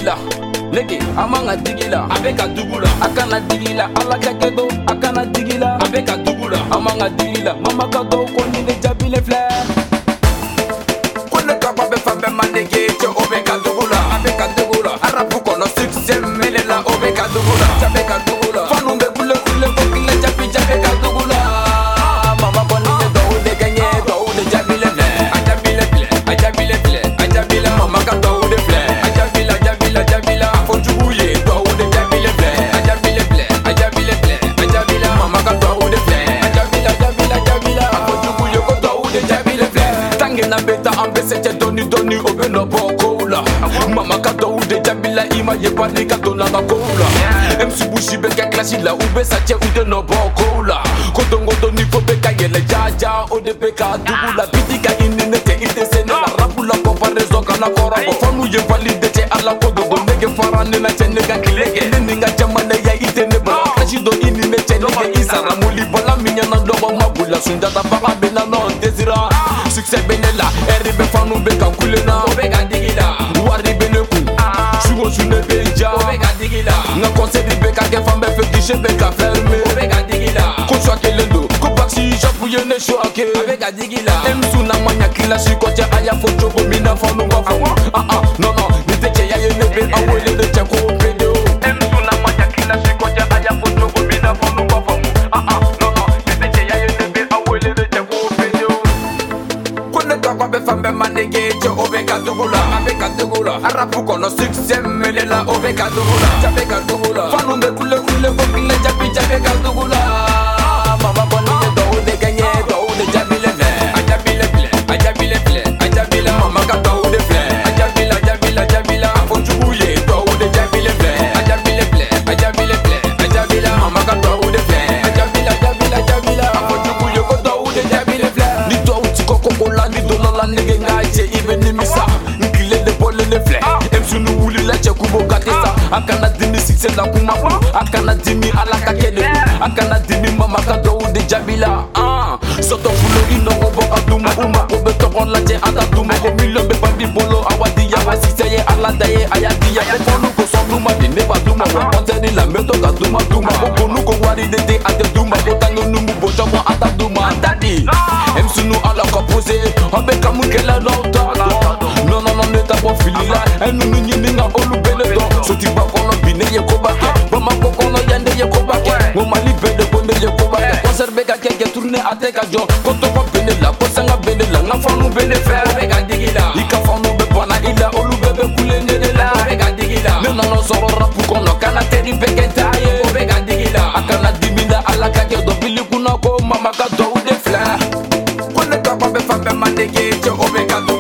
digila Nege amanga digila Abeka dugula Akana digila Alaka kedo Akana digila Abeka dugula Amanga digila Mama kado Koni de jabile flare Kone kapa be fambe manege Che obeka dugula Abeka dugula Arabu kono succès Melela obeka dugula Jabeka dugula Fanumbe kule kule Kokile jabi jabeka dugula Mama koni de do de ganye Do de jabile flare Ajabile flare Ajabile flare Ajabile mama kado de flare Ajabila Ajabila Ajabila Afonjubuye Do de jabile flare Ajabile flare Ajabile flare Ajabila mama kado de flare Ajabila Ajabila Ajabila Afonjubuye ko do de jabile flare Tange na beta ambese che doni doni obe no bokola Mama kado de jabila ima ye pali kado na bakola MC Bushi beka klashi la ube sa che ude no bokola Kodongo doni fo beka yele jaja ode beka dubula Bitika ininete ite sene la rapula comparaison kana kora Fonu ye valide che ala kodogo nege farane na che nega kilege Neninga jamane ya ite neba Klashi do inine che nege isara Muli bala minya na doba mabula Sundata baka bena no desira Succès benela Eribe fanu beka kulena Obeka digila Wari beneku Sugo sune beja Obeka digila Nga conseil beka ke fambe fe gishe beka ferme Obeka digila Koswa kelendo Ko baksi japuye ne shoake Obeka digila Emsu na manya kila shikoche aya foto Bomina fanu wafamu No no Niteche ya ye nebe awele de chako pedo Emsu na manya kila shikoche aya foto Bomina fanu wafamu No no Niteche ya ye nebe awele de chako pedo Kone kapa be fambe manege Che obeka dugula Abeka dugula Arabu kono succès Melela obeka dugula Jabeka dugula Fanumbe kule kule Kokile jabi jabeka dugula Mama koni ye do de ganye Do de jabile flare Ajabile flare Ajabile flare Ajabile mama ka do de flare Ajabila Ajabila Ajabila Afonjubuye Do de jabile flare Ajabile flare Ajabile flare Ajabila mama ka do de flare Ajabila Ajabila Ajabila Afonjubuye ko do de jabile flare Ni do uti koko kola Ni do lola nege ngaje Ibe ni misa Nkile de pole le flare Emsu nu wuli la che kubo katesa Akana dimi sikse la kumapu Akana dimi alaka kede Akana dimi mama ka do de jabila Soto fulo ino obo aduma Uma obe tokon la che ata duma Ko milo be bandi bolo awadi ya Wasise ye alada ye ayadi ya Konu ko son duma di neba duma Wakonte la meto ka duma duma Konu ko wari de te ate duma Kotango numu bojo mo ata duma Dadi Emsu nu ala ka pose Obe kamu kela no tato No no no neta po filila Enu nu nyini nga olu bele do Soti bakono bine ye kobake Bama kokono yande ye kobake Ngomali bede bonde ye kobake Conserve ka keke tourne ate ka jo Koto ko bene la kosanga bene la Nga fanu bene fer Obeka digila Ika fanu be bana ila olu bebe kule nyede la Obeka digila Nena no soro rapu kono Kana teri beke taye Obeka digila Akana dimila ala kake do Bili kuna ko mama ka do de flare Kone kapa be fambe manege Che obeka